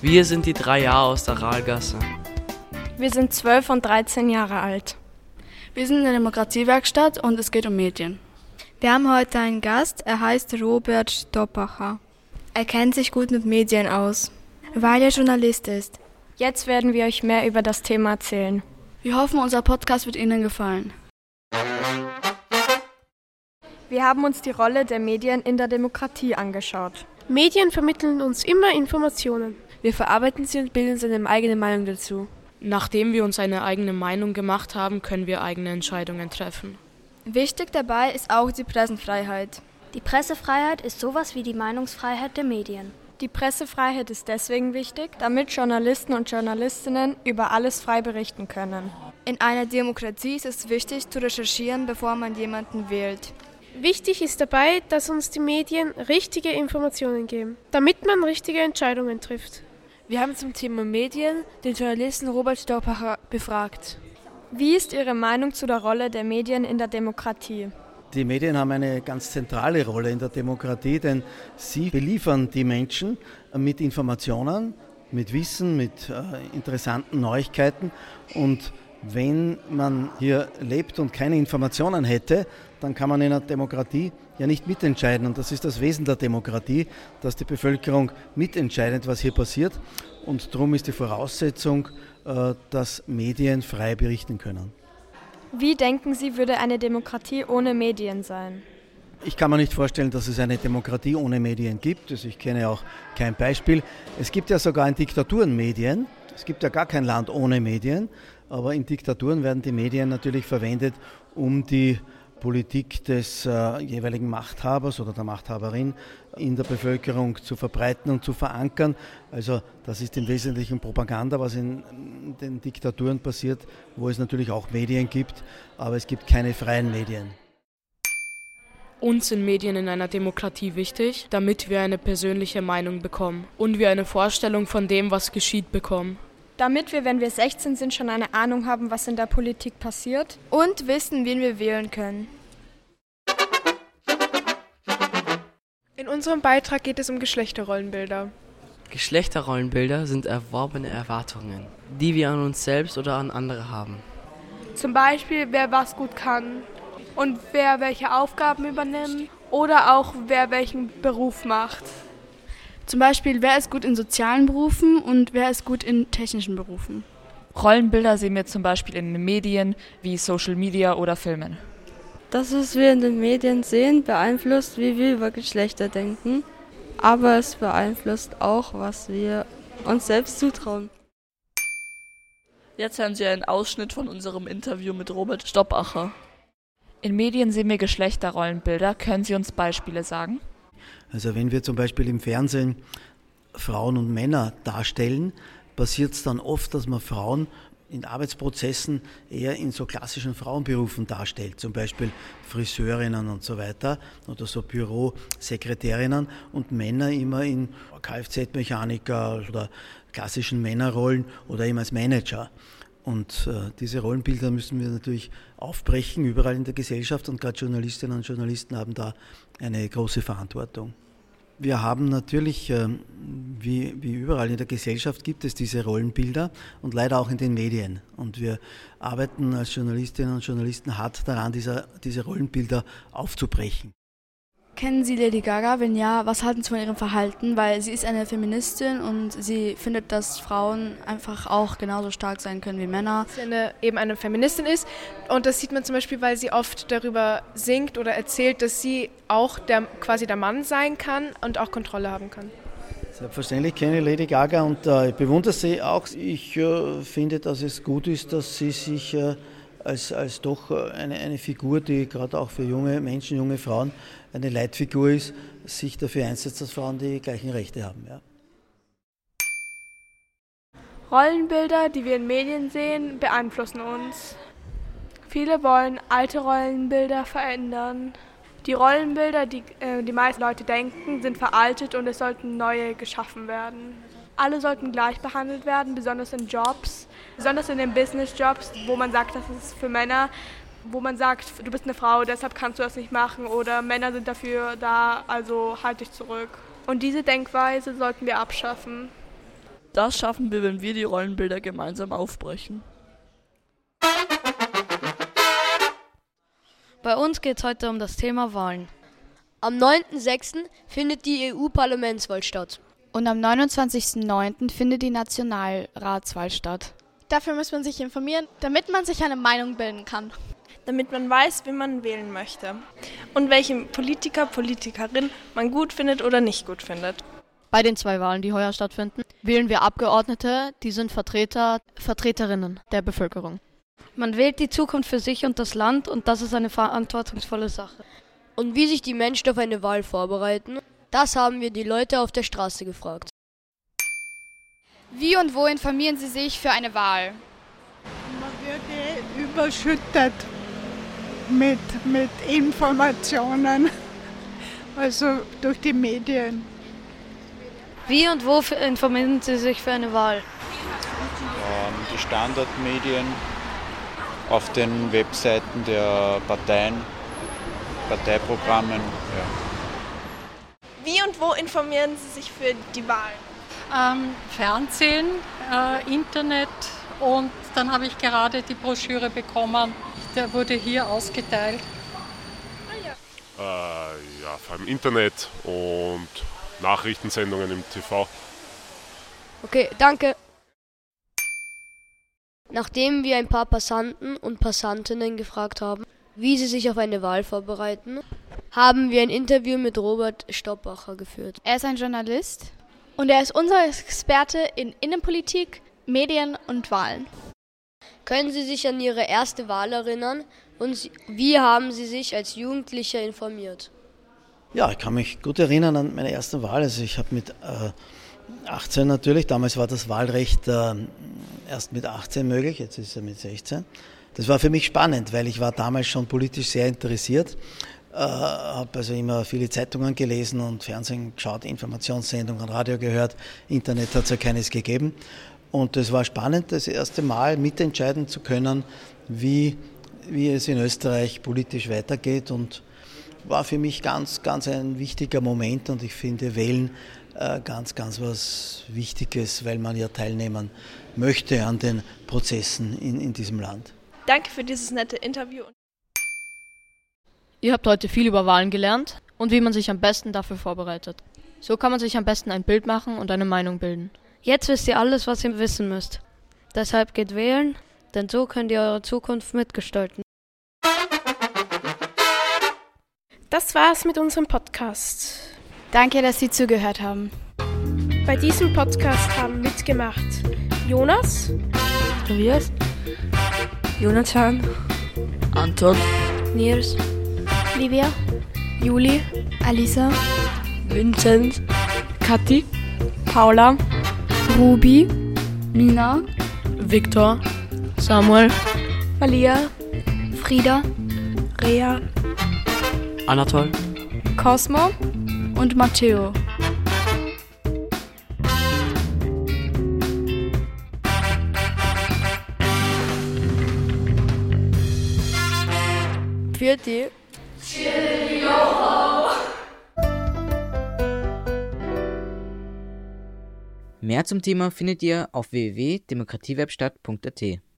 Wir sind die 3 Jahre aus der Rahlgasse. Wir sind 12 und 13 Jahre alt. Wir sind in der Demokratiewerkstatt und es geht um Medien. Wir haben heute einen Gast, er heißt Robert Stoppacher. Er kennt sich gut mit Medien aus, weil er Journalist ist. Jetzt werden wir euch mehr über das Thema erzählen. Wir hoffen, unser Podcast wird Ihnen gefallen. Wir haben uns die Rolle der Medien in der Demokratie angeschaut. Medien vermitteln uns immer Informationen. Wir verarbeiten sie und bilden uns eine eigene Meinung dazu. Nachdem wir uns eine eigene Meinung gemacht haben, können wir eigene Entscheidungen treffen. Wichtig dabei ist auch die Pressefreiheit. Die Pressefreiheit ist sowas wie die Meinungsfreiheit der Medien. Die Pressefreiheit ist deswegen wichtig, damit Journalisten und Journalistinnen über alles frei berichten können. In einer Demokratie ist es wichtig, zu recherchieren, bevor man jemanden wählt. Wichtig ist dabei, dass uns die Medien richtige Informationen geben, damit man richtige Entscheidungen trifft. Wir haben zum Thema Medien den Journalisten Robert Stoppacher befragt. Wie ist Ihre Meinung zu der Rolle der Medien in der Demokratie? Die Medien haben eine ganz zentrale Rolle in der Demokratie, denn sie beliefern die Menschen mit Informationen, mit Wissen, mit interessanten Neuigkeiten. Und wenn man hier lebt und keine Informationen hätte, dann kann man in einer Demokratie ja nicht mitentscheiden. Und das ist das Wesen der Demokratie, dass die Bevölkerung mitentscheidet, was hier passiert. Und darum ist die Voraussetzung, dass Medien frei berichten können. Wie denken Sie, würde eine Demokratie ohne Medien sein? Ich kann mir nicht vorstellen, dass es eine Demokratie ohne Medien gibt. Also ich kenne auch kein Beispiel. Es gibt ja sogar in Diktaturen Medien. Es gibt ja gar kein Land ohne Medien. Aber in Diktaturen werden die Medien natürlich verwendet, um die Politik des jeweiligen Machthabers oder der Machthaberin in der Bevölkerung zu verbreiten und zu verankern. Also das ist im Wesentlichen Propaganda, was in den Diktaturen passiert, wo es natürlich auch Medien gibt, aber es gibt keine freien Medien. Uns sind Medien in einer Demokratie wichtig, damit wir eine persönliche Meinung bekommen und wir eine Vorstellung von dem, was geschieht, bekommen. Damit wir, wenn wir 16 sind, schon eine Ahnung haben, was in der Politik passiert. Und wissen, wen wir wählen können. In unserem Beitrag geht es um Geschlechterrollenbilder. Geschlechterrollenbilder sind erworbene Erwartungen, die wir an uns selbst oder an andere haben. Zum Beispiel, wer was gut kann und wer welche Aufgaben übernimmt oder auch wer welchen Beruf macht. Zum Beispiel, wer ist gut in sozialen Berufen und wer ist gut in technischen Berufen. Rollenbilder sehen wir zum Beispiel in den Medien wie Social Media oder Filmen. Das, was wir in den Medien sehen, beeinflusst, wie wir über Geschlechter denken. Aber es beeinflusst auch, was wir uns selbst zutrauen. Jetzt hören Sie einen Ausschnitt von unserem Interview mit Robert Stoppacher. In Medien sehen wir Geschlechterrollenbilder. Können Sie uns Beispiele sagen? Also wenn wir zum Beispiel im Fernsehen Frauen und Männer darstellen, passiert es dann oft, dass man Frauen in Arbeitsprozessen eher in so klassischen Frauenberufen darstellt, zum Beispiel Friseurinnen und so weiter oder so Bürosekretärinnen und Männer immer in Kfz-Mechaniker oder klassischen Männerrollen oder eben als Manager. Und diese Rollenbilder müssen wir natürlich aufbrechen, überall in der Gesellschaft, und gerade Journalistinnen und Journalisten haben da eine große Verantwortung. Wir haben natürlich, wie überall in der Gesellschaft, gibt es diese Rollenbilder und leider auch in den Medien. Und wir arbeiten als Journalistinnen und Journalisten hart daran, diese Rollenbilder aufzubrechen. Kennen Sie Lady Gaga? Wenn ja, was halten Sie von ihrem Verhalten? Weil sie ist eine Feministin und sie findet, dass Frauen einfach auch genauso stark sein können wie Männer. Dass sie eben eine Feministin ist, und das sieht man zum Beispiel, weil sie oft darüber singt oder erzählt, dass sie auch quasi der Mann sein kann und auch Kontrolle haben kann. Selbstverständlich kenne ich Lady Gaga und ich bewundere sie auch. Ich finde, dass es gut ist, dass sie sich als doch eine Figur, die gerade auch für junge Menschen, junge Frauen eine Leitfigur ist, sich dafür einsetzt, dass Frauen die gleichen Rechte haben. Ja. Rollenbilder, die wir in Medien sehen, beeinflussen uns. Viele wollen alte Rollenbilder verändern. Die Rollenbilder, die die meisten Leute denken, sind veraltet und es sollten neue geschaffen werden. Alle sollten gleich behandelt werden, besonders in Jobs, besonders in den Business-Jobs, wo man sagt, das ist für Männer, wo man sagt, du bist eine Frau, deshalb kannst du das nicht machen, oder Männer sind dafür da, also halt dich zurück. Und diese Denkweise sollten wir abschaffen. Das schaffen wir, wenn wir die Rollenbilder gemeinsam aufbrechen. Bei uns geht es heute um das Thema Wahlen. Am 9.6. findet die EU-Parlamentswahl statt. Und am 29.09. findet die Nationalratswahl statt. Dafür muss man sich informieren, damit man sich eine Meinung bilden kann. Damit man weiß, wen man wählen möchte. Und welchen Politiker, Politikerin man gut findet oder nicht gut findet. Bei den 2 Wahlen, die heuer stattfinden, wählen wir Abgeordnete, die sind Vertreterinnen der Bevölkerung. Man wählt die Zukunft für sich und das Land und das ist eine verantwortungsvolle Sache. Und wie sich die Menschen auf eine Wahl vorbereiten, das haben wir die Leute auf der Straße gefragt. Wie und wo informieren Sie sich für eine Wahl? Man wird überschüttet mit Informationen, also durch die Medien. Wie und wo informieren Sie sich für eine Wahl? Die Standardmedien auf den Webseiten der Parteien, Parteiprogrammen. Ja. Wie und wo informieren Sie sich für die Wahl? Fernsehen, Internet und dann habe ich gerade die Broschüre bekommen. Der wurde hier ausgeteilt. Ja, vor allem Internet und Nachrichtensendungen im TV. Okay, danke. Nachdem wir ein paar Passanten und Passantinnen gefragt haben, wie sie sich auf eine Wahl vorbereiten, haben wir ein Interview mit Robert Stoppacher geführt. Er ist ein Journalist. Und er ist unser Experte in Innenpolitik, Medien und Wahlen. Können Sie sich an Ihre erste Wahl erinnern und wie haben Sie sich als Jugendlicher informiert? Ja, ich kann mich gut erinnern an meine erste Wahl. Also ich habe mit 18 natürlich, damals war das Wahlrecht erst mit 18 möglich, jetzt ist er mit 16. Das war für mich spannend, weil ich war damals schon politisch sehr interessiert. Habe also immer viele Zeitungen gelesen und Fernsehen geschaut, Informationssendungen, Radio gehört. Internet hat es ja keines gegeben. Und es war spannend, das erste Mal mitentscheiden zu können, wie es in Österreich politisch weitergeht. Und war für mich ganz ein wichtiger Moment. Und ich finde Wählen ganz was Wichtiges, weil man ja teilnehmen möchte an den Prozessen in diesem Land. Danke für dieses nette Interview. Ihr habt heute viel über Wahlen gelernt und wie man sich am besten dafür vorbereitet. So kann man sich am besten ein Bild machen und eine Meinung bilden. Jetzt wisst ihr alles, was ihr wissen müsst. Deshalb geht wählen, denn so könnt ihr eure Zukunft mitgestalten. Das war's mit unserem Podcast. Danke, dass Sie zugehört haben. Bei diesem Podcast haben mitgemacht Jonas, Tobias, Jonathan, Anton, Nils, Livia, Juli, Alisa, Vincent, Kathi, Paula, Ruby, Nina, Viktor, Samuel, Malia, Frieda, Rea, Anatol, Cosmo und Matteo. Für die Mehr zum Thema findet ihr auf www.demokratiewerkstatt.at.